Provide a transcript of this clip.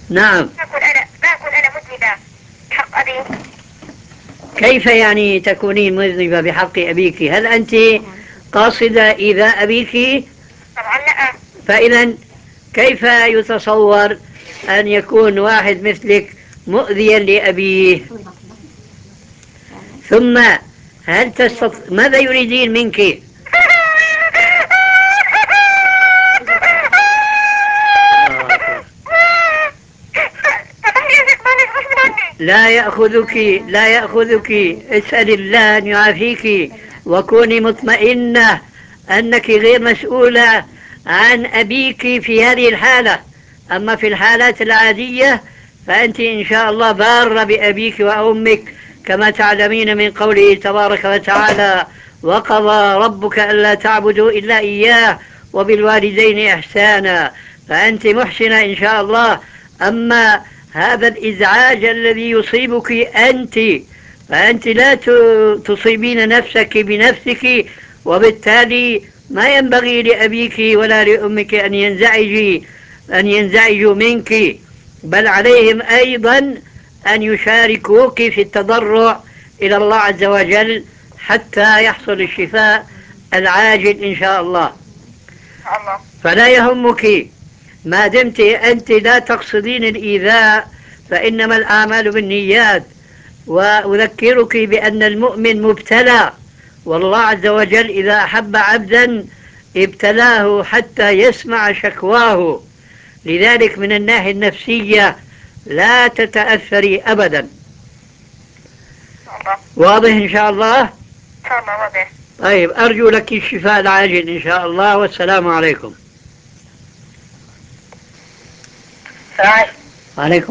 نعم. ما أكون أنا مذنبة بحق أبي. كيف يعني تكونين مذنبة بحق أبيك؟ هل أنت قاصدة إيذاء أبيك؟ طبعا لا. فإذا كيف يتصور أن يكون واحد مثلك مؤذيا لأبيه؟ ثم هل ماذا يريدين منك؟ لا يأخذك. اسأل الله أن يعافيك وكوني مطمئنة أنك غير مسؤولة عن أبيك في هذه الحالة. أما في الحالات العادية فأنت إن شاء الله بارة بأبيك وأمك، كما تعلمين من قوله تبارك وتعالى: وقضى ربك ألا تعبدوا إلا إياه وبالوالدين إحسانا. فأنت محسنة إن شاء الله. أما هذا الإزعاج الذي يصيبك أنت، فأنت لا تصيبين نفسك بنفسك، وبالتالي ما ينبغي لأبيك ولا لأمك أن ينزعجوا منك، بل عليهم أيضا أن يشاركوك في التضرع إلى الله عز وجل حتى يحصل الشفاء العاجل إن شاء الله. الله. فلا يهمك ما دمت أنت لا تقصدين الإيذاء، فإنما الأعمال بالنيات. وأذكرك بأن المؤمن مبتلى، والله عز وجل إذا أحب عبدا ابتلاه حتى يسمع شكواه. لذلك من الناحية النفسية لا تتأثري أبدا. الله. واضح إن شاء الله؟ إن شاء الله واضح. طيب، أرجو لك الشفاء العاجل إن شاء الله، والسلام عليكم. السلام عليكم. عليكم